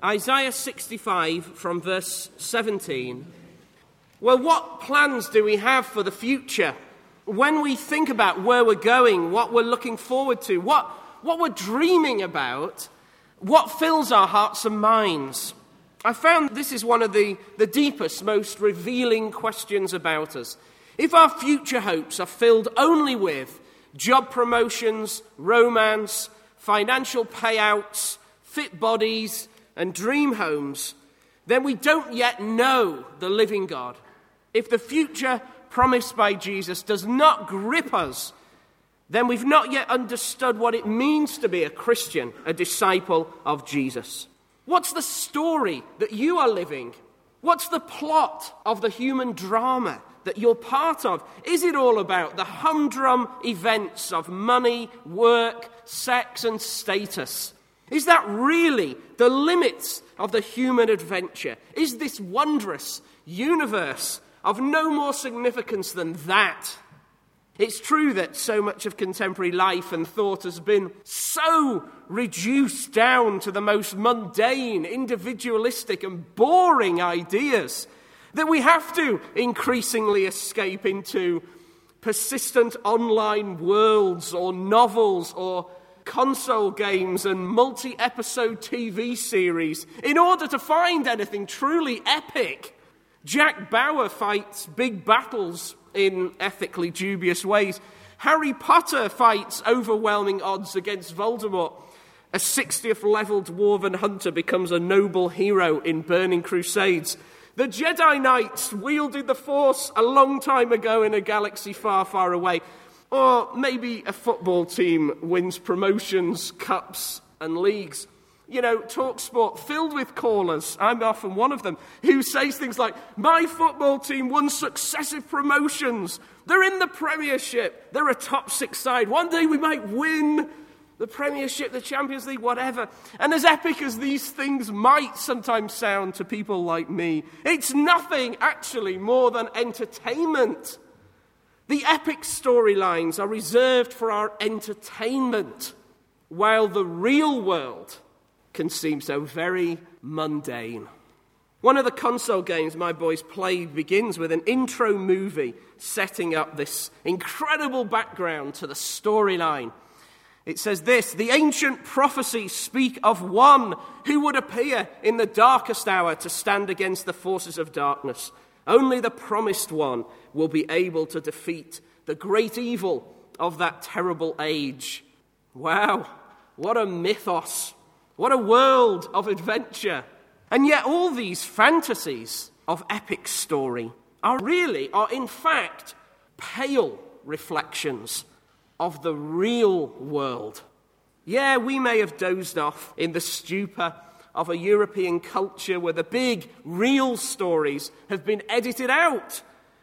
Isaiah 65 from verse 17. Well, what plans do we have for the future? When we think about where we're going, what we're looking forward to, what we're dreaming about, what fills our hearts and minds? I found this is one of the deepest, most revealing questions about us. If our future hopes are filled only with job promotions, romance, financial payouts, fit bodies, and dream homes, then we don't yet know the living God. If the future promised by Jesus does not grip us, then we've not yet understood what it means to be a Christian, a disciple of Jesus. What's the story that you are living? What's the plot of the human drama that you're part of? Is it all about the humdrum events of money, work, sex, and status? Is that really the limits of the human adventure? Is this wondrous universe of no more significance than that? It's true that so much of contemporary life and thought has been so reduced down to the most mundane, individualistic, and boring ideas that we have to increasingly escape into persistent online worlds or novels or console games and multi-episode TV series in order to find anything truly epic. Jack Bauer fights big battles in ethically dubious ways. Harry Potter fights overwhelming odds against Voldemort. A 60th level dwarven hunter becomes a noble hero in Burning Crusades. The Jedi Knights wielded the Force a long time ago in a galaxy far, far away. Or maybe a football team wins promotions, cups, and leagues. You know, TalkSport filled with callers, I'm often one of them, who says things like, my football team won successive promotions. They're in the Premiership. They're a top 6 side. One day we might win the Premiership, the Champions League, whatever. And as epic as these things might sometimes sound to people like me, it's nothing actually more than entertainment. The epic storylines are reserved for our entertainment, while the real world can seem so very mundane. One of the console games my boys played begins with an intro movie setting up this incredible background to the storyline. It says this: the ancient prophecies speak of one who would appear in the darkest hour to stand against the forces of darkness. Only the promised one will be able to defeat the great evil of that terrible age. Wow, what a mythos. What a world of adventure. And yet all these fantasies of epic story are in fact pale reflections of the real world. Yeah, we may have dozed off in the stupor of a European culture where the big, real stories have been edited out.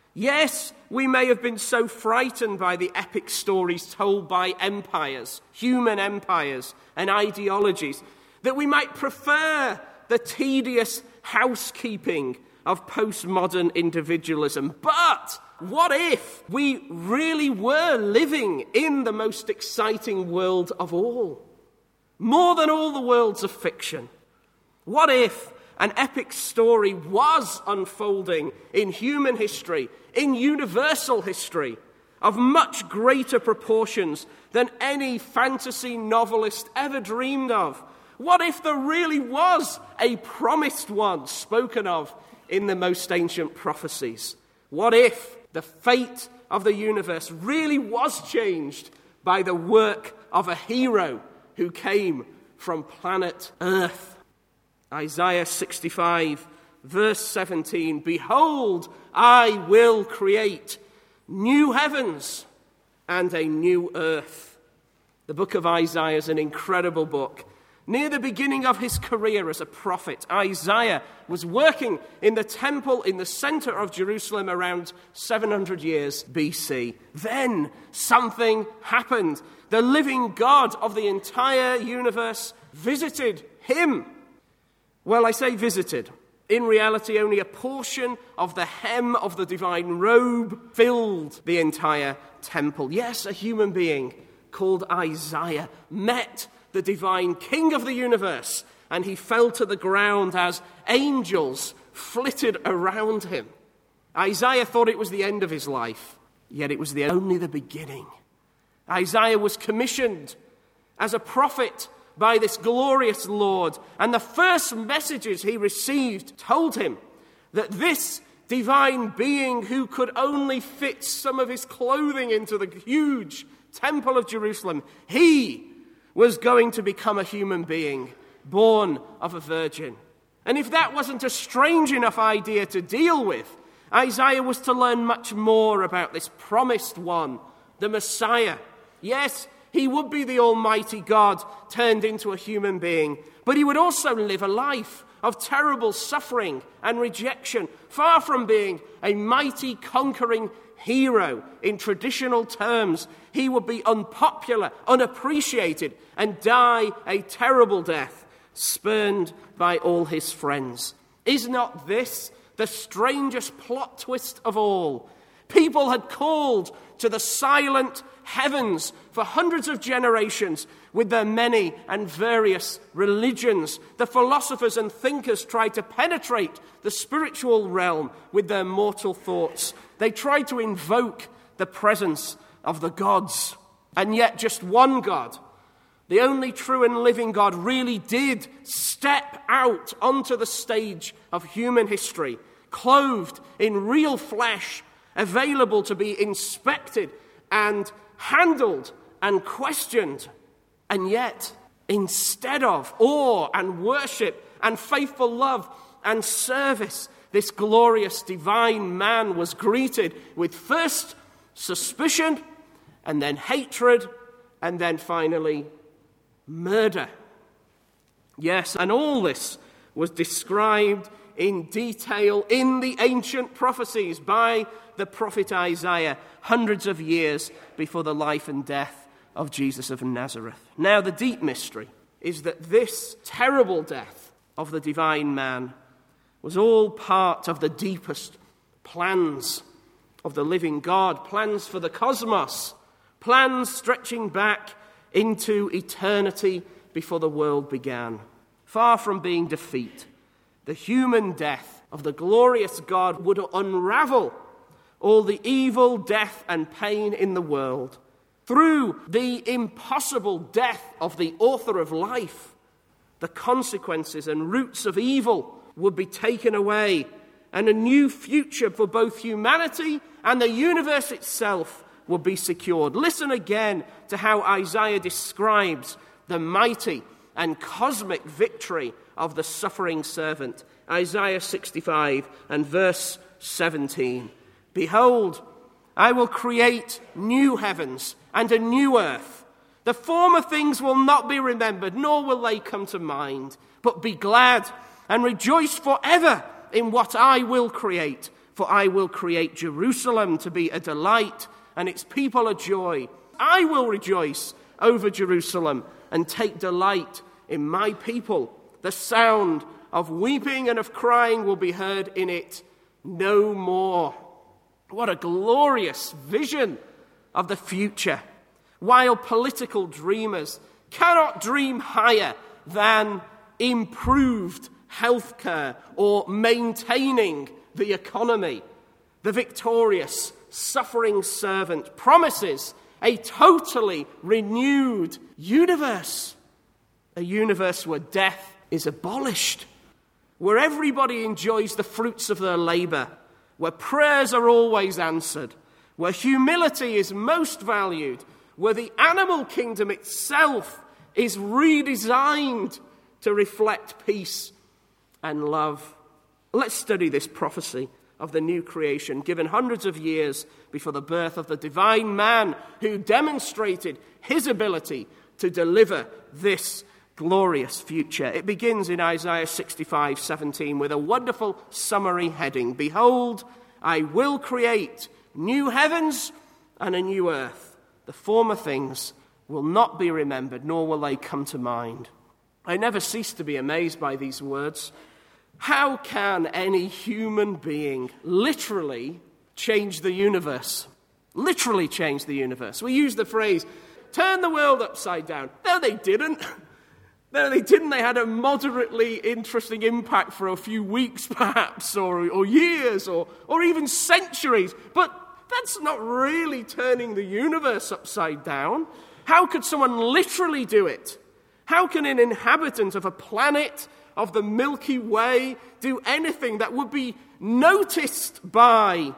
Yes, we may have been so frightened by the epic stories told by empires, human empires and ideologies, that we might prefer the tedious housekeeping of postmodern individualism. But what if we really were living in the most exciting world of all? More than all the worlds of fiction. What if an epic story was unfolding in human history, in universal history, of much greater proportions than any fantasy novelist ever dreamed of? What if there really was a promised one spoken of in the most ancient prophecies? What if the fate of the universe really was changed by the work of a hero who came from planet Earth? Isaiah 65, verse 17, behold, I will create new heavens and a new earth. The book of Isaiah is an incredible book. Near the beginning of his career as a prophet, Isaiah was working in the temple in the center of Jerusalem around 700 years BC. Then something happened. The living God of the entire universe visited him. Well, I say visited. In reality, only a portion of the hem of the divine robe filled the entire temple. Yes, a human being called Isaiah met the divine King of the universe and he fell to the ground as angels flitted around him. Isaiah thought it was the end of his life, yet it was only the beginning. Isaiah was commissioned as a prophet by this glorious Lord, and the first messages he received told him that this divine being who could only fit some of his clothing into the huge temple of Jerusalem, he was going to become a human being, born of a virgin. And if that wasn't a strange enough idea to deal with, Isaiah was to learn much more about this promised one, the Messiah. Yes, he would be the Almighty God turned into a human being, but he would also live a life of terrible suffering and rejection, far from being a mighty conquering hero in traditional terms. He would be unpopular, unappreciated, and die a terrible death, spurned by all his friends. Is not this the strangest plot twist of all? People had called to the silent heavens for hundreds of generations with their many and various religions. The philosophers and thinkers tried to penetrate the spiritual realm with their mortal thoughts. They tried to invoke the presence of the gods. And yet just one God, the only true and living God, really did step out onto the stage of human history, clothed in real flesh, available to be inspected and handled and questioned. And yet, instead of awe and worship and faithful love and service, this glorious divine man was greeted with first suspicion, and then hatred, and then finally murder. Yes, and all this was described in detail in the ancient prophecies by the prophet Isaiah, hundreds of years before the life and death of Jesus of Nazareth. Now, the deep mystery is that this terrible death of the divine man was all part of the deepest plans of the living God, plans for the cosmos, plans stretching back into eternity before the world began. Far from being defeat, the human death of the glorious God would unravel all the evil, death, and pain in the world. Through the impossible death of the author of life, the consequences and roots of evil would be taken away, and a new future for both humanity and the universe itself would be secured. Listen again to how Isaiah describes the mighty and cosmic victory of the suffering servant. Isaiah 65 and verse 17. Behold, I will create new heavens and a new earth. The former things will not be remembered, nor will they come to mind. But be glad and rejoice forever in what I will create. For I will create Jerusalem to be a delight and its people a joy. I will rejoice over Jerusalem and take delight in my people. The sound of weeping and of crying will be heard in it no more. What a glorious vision of the future. While political dreamers cannot dream higher than improved healthcare or maintaining the economy, the victorious, suffering servant promises a totally renewed universe. A universe where death is abolished, where everybody enjoys the fruits of their labor, where prayers are always answered, where humility is most valued, where the animal kingdom itself is redesigned to reflect peace and love. Let's study this prophecy of the new creation, given hundreds of years before the birth of the divine man who demonstrated his ability to deliver this glorious future. It begins in Isaiah 65:17 with a wonderful summary heading. Behold, I will create new heavens and a new earth. The former things will not be remembered, nor will they come to mind. I never cease to be amazed by these words. How can any human being literally change the universe? Literally change the universe. We use the phrase, turn the world upside down. No, they didn't. No, they didn't. They had a moderately interesting impact for a few weeks, perhaps, or years, or even centuries. But that's not really turning the universe upside down. How could someone literally do it? How can an inhabitant of a planet of the Milky Way do anything that would be noticed by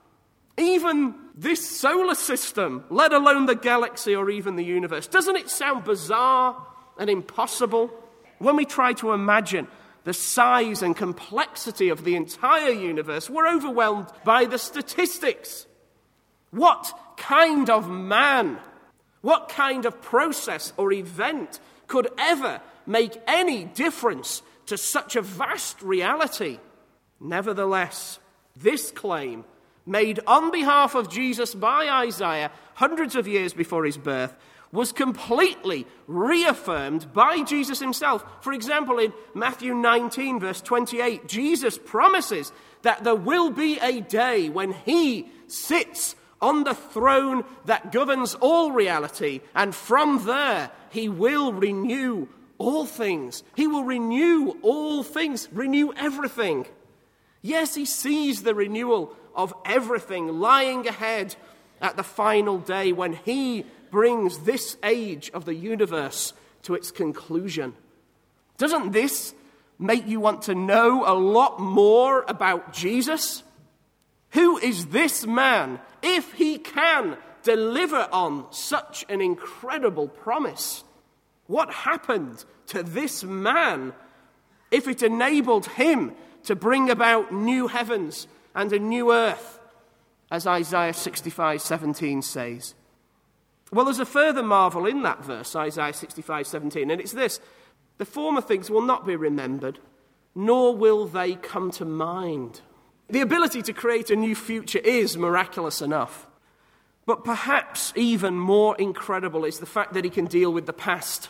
even this solar system, let alone the galaxy or even the universe? Doesn't it sound bizarre and impossible? When we try to imagine the size and complexity of the entire universe, we're overwhelmed by the statistics. What kind of man, what kind of process or event could ever make any difference to such a vast reality? Nevertheless, this claim, made on behalf of Jesus by Isaiah hundreds of years before his birth, was completely reaffirmed by Jesus himself. For example, in Matthew 19, verse 28, Jesus promises that there will be a day when he sits on the throne that governs all reality, and from there he will renew all things. He will renew all things, renew everything. Yes, he sees the renewal of everything lying ahead at the final day when he brings this age of the universe to its conclusion. Doesn't this make you want to know a lot more about Jesus? Who is this man, if he can deliver on such an incredible promise? What happened to this man if it enabled him to bring about new heavens and a new earth, as Isaiah 65:17 says? Well, there's a further marvel in that verse, Isaiah 65:17, and it's this: the former things will not be remembered, nor will they come to mind. The ability to create a new future is miraculous enough, but perhaps even more incredible is the fact that he can deal with the past.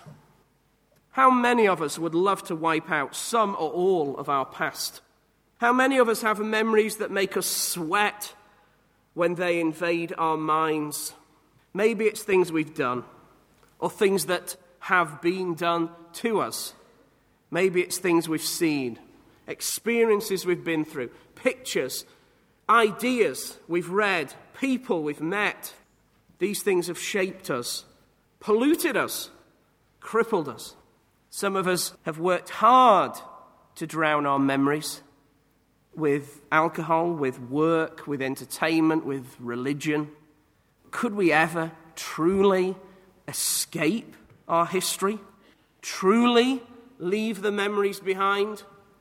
How many of us would love to wipe out some or all of our past? How many of us have memories that make us sweat when they invade our minds? Maybe it's things we've done, or things that have been done to us. Maybe it's things we've seen, experiences we've been through, pictures, ideas we've read, people we've met. These things have shaped us, polluted us, crippled us. Some of us have worked hard to drown our memories with alcohol, with work, with entertainment, with religion. Could we ever truly escape our history? Truly leave the memories behind?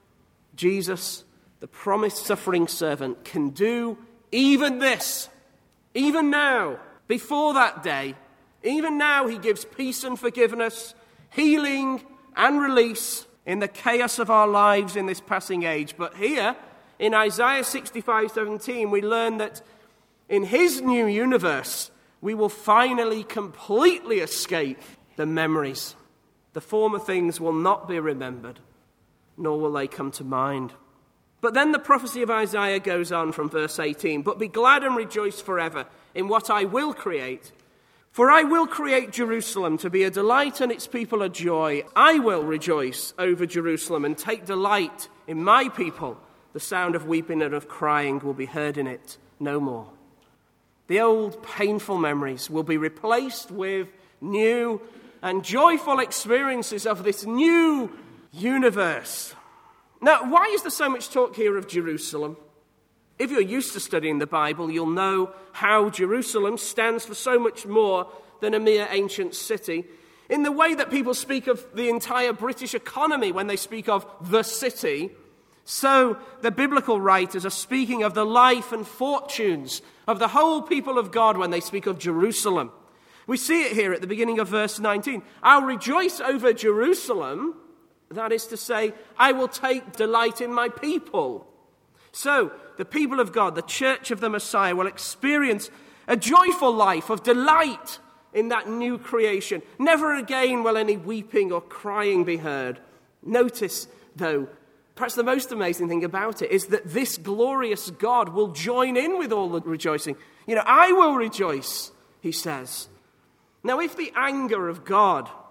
Jesus, the promised suffering servant, can do even this. Even now, before that day, even now he gives peace and forgiveness, healing and release in the chaos of our lives in this passing age. But here, in Isaiah 65:17, we learn that in his new universe, we will finally completely escape the memories. The former things will not be remembered, nor will they come to mind. But then the prophecy of Isaiah goes on from verse 18, "But be glad and rejoice forever in what I will create. For I will create Jerusalem to be a delight and its people a joy. I will rejoice over Jerusalem and take delight in my people. The sound of weeping and of crying will be heard in it no more." The old painful memories will be replaced with new and joyful experiences of this new universe. Now, why is there so much talk here of Jerusalem? If you're used to studying the Bible, you'll know how Jerusalem stands for so much more than a mere ancient city. In the way that people speak of the entire British economy when they speak of the city, so the biblical writers are speaking of the life and fortunes of the whole people of God when they speak of Jerusalem. We see it here at the beginning of verse 19. "I'll rejoice over Jerusalem," that is to say, I will take delight in my people. So, the people of God, the church of the Messiah, will experience a joyful life of delight in that new creation. Never again will any weeping or crying be heard. Notice, though, perhaps the most amazing thing about it is that this glorious God will join in with all the rejoicing. I will rejoice, he says. Now, if the anger of God,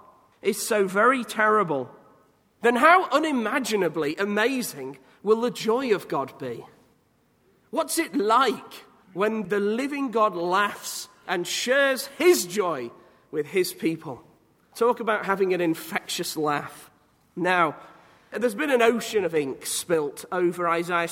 is so very terrible, then how unimaginably amazing will the joy of God be? What's it like when the living God laughs and shares his joy with his people? Talk about having an infectious laugh. Now, there's been an ocean of ink spilt over Isaiah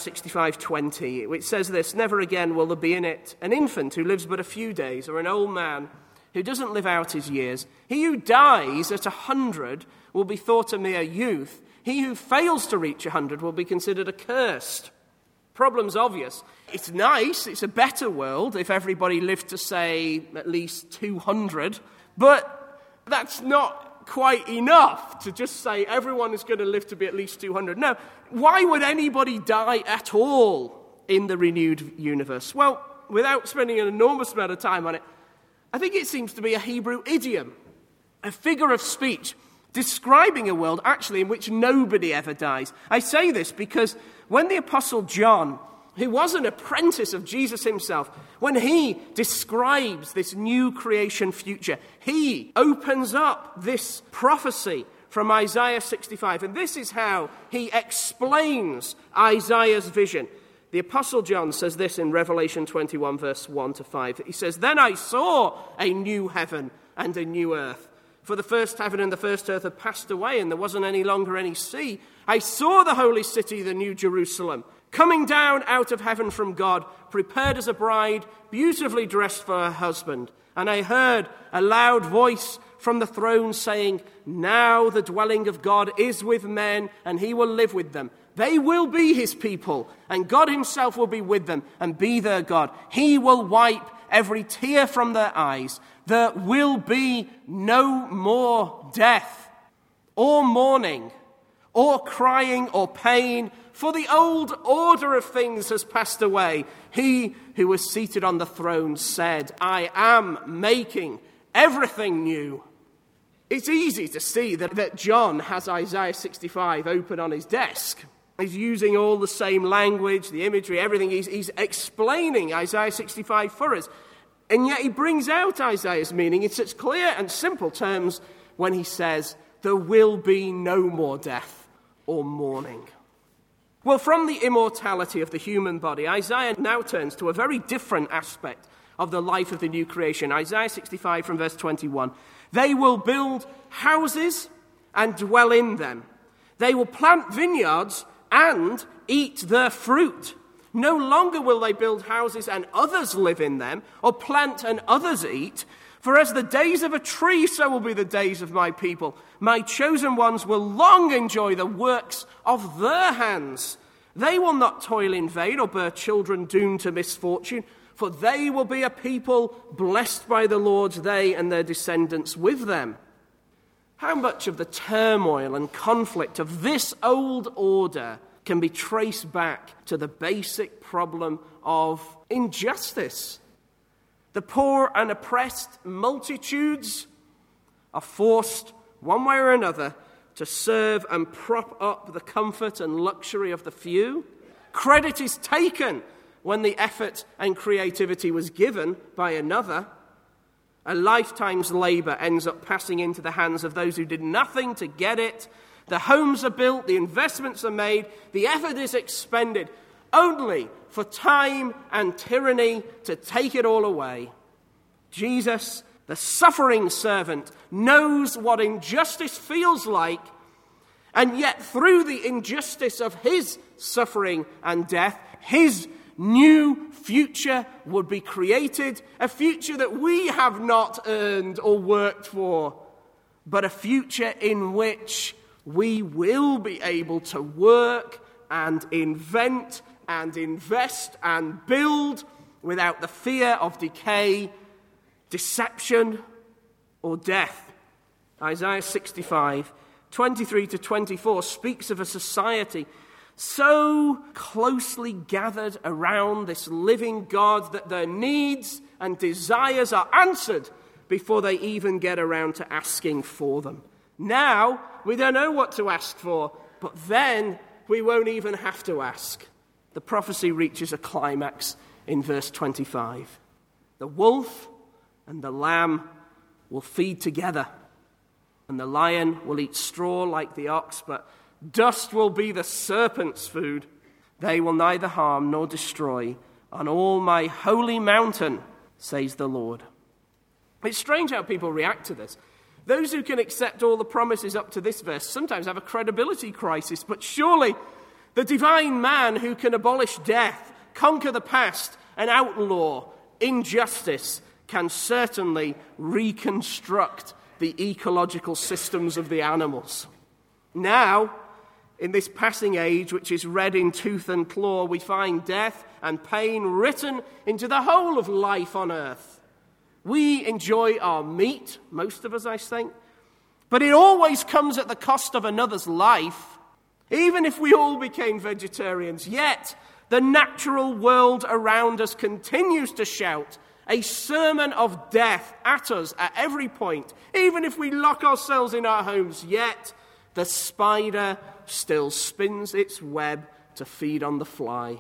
65:20, which says this: "Never again will there be in it an infant who lives but a few days, or an old man who doesn't live out his years. He who dies at 100 will be thought a mere youth. He who fails to reach 100 will be considered accursed." Problem's obvious. It's nice, it's a better world if everybody lived to, say, at least 200, but that's not quite enough to just say everyone is going to live to be at least 200. No, why would anybody die at all in the renewed universe? Well, without spending an enormous amount of time on it, I think it seems to be a Hebrew idiom, a figure of speech describing a world actually in which nobody ever dies. I say this because when the Apostle John, who was an apprentice of Jesus himself, when he describes this new creation future, he opens up this prophecy from Isaiah 65. And this is how he explains Isaiah's vision. The Apostle John says this in Revelation 21, verse 1 to 5. He says, "Then I saw a new heaven and a new earth. For the first heaven and the first earth had passed away, and there wasn't any longer any sea. I saw the holy city, the new Jerusalem, coming down out of heaven from God, prepared as a bride, beautifully dressed for her husband. And I heard a loud voice from the throne saying, 'Now the dwelling of God is with men, and he will live with them. They will be his people, and God himself will be with them and be their God. He will wipe every tear from their eyes. There will be no more death, or mourning, or crying, or pain, for the old order of things has passed away.' He who was seated on the throne said, 'I am making everything new.'" It's easy to see that John has Isaiah 65 open on his desk. He's using all the same language, the imagery, everything. He's explaining Isaiah 65 for us. And yet he brings out Isaiah's meaning in such clear and simple terms when he says, "There will be no more death or mourning." Well, from the immortality of the human body, Isaiah now turns to a very different aspect of the life of the new creation. Isaiah 65 from verse 21. "They will build houses and dwell in them. They will plant vineyards and eat their fruit. No longer will they build houses and others live in them, or plant and others eat. For as the days of a tree, so will be the days of my people. My chosen ones will long enjoy the works of their hands. They will not toil in vain or bear children doomed to misfortune, for they will be a people blessed by the Lord, they and their descendants with them." How much of the turmoil and conflict of this old order can be traced back to the basic problem of injustice? The poor and oppressed multitudes are forced, one way or another, to serve and prop up the comfort and luxury of the few. Credit is taken when the effort and creativity was given by another. A lifetime's labor ends up passing into the hands of those who did nothing to get it. The homes are built, the investments are made, the effort is expended, only for time and tyranny to take it all away. Jesus, the suffering servant, knows what injustice feels like, and yet through the injustice of his suffering and death, his new future would be created, a future that we have not earned or worked for, but a future in which we will be able to work and invent and invest and build without the fear of decay, deception, or death. Isaiah 65, 23 to 24 speaks of a society so closely gathered around this living God that their needs and desires are answered before they even get around to asking for them. Now, we don't know what to ask for, but then we won't even have to ask. The prophecy reaches a climax in verse 25. The wolf and the lamb will feed together, And the lion will eat straw like the ox, but dust will be the serpent's food. They will neither harm nor destroy on all my holy mountain, says the Lord. It's strange how people react to this. Those who can accept all the promises up to this verse sometimes have a credibility crisis, but surely the divine man who can abolish death, conquer the past, and outlaw injustice can certainly reconstruct the ecological systems of the animals. Now, in this passing age, which is red in tooth and claw, we find death and pain written into the whole of life on earth. We enjoy our meat, most of us, I think, but it always comes at the cost of another's life. Even if we all became vegetarians, yet the natural world around us continues to shout a sermon of death at us at every point. Even if we lock ourselves in our homes, yet the spider still spins its web to feed on the fly.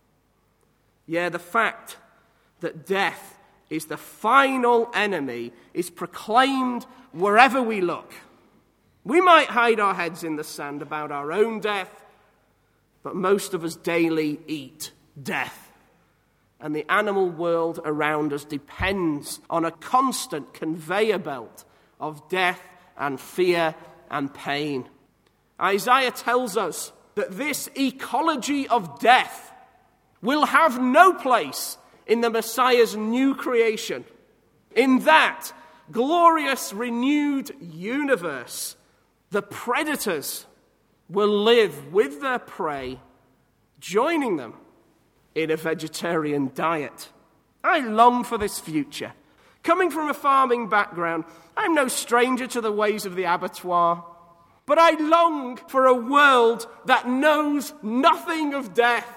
Yeah, the fact that death is the final enemy is proclaimed wherever we look. We might hide our heads in the sand about our own death, but most of us daily eat death. And the animal world around us depends on a constant conveyor belt of death and fear and pain. Isaiah tells us that this ecology of death will have no place in the Messiah's new creation. In that glorious, renewed universe, the predators will live with their prey, joining them in a vegetarian diet. I long for this future. Coming from a farming background, I'm no stranger to the ways of the abattoir, but I long for a world that knows nothing of death.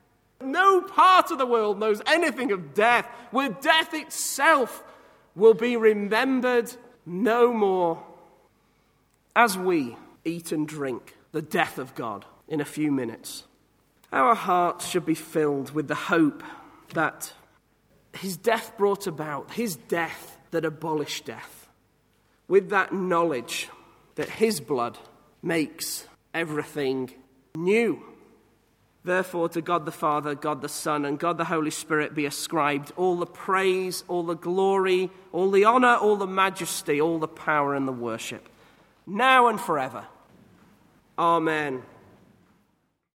No part of the world knows anything of death, where death itself will be remembered no more. As we eat and drink the death of God in a few minutes, our hearts should be filled with the hope that his death brought about, his death that abolished death, with that knowledge that his blood makes everything new. Therefore, to God the Father, God the Son, and God the Holy Spirit be ascribed all the praise, all the glory, all the honor, all the majesty, all the power and the worship, now and forever. Amen.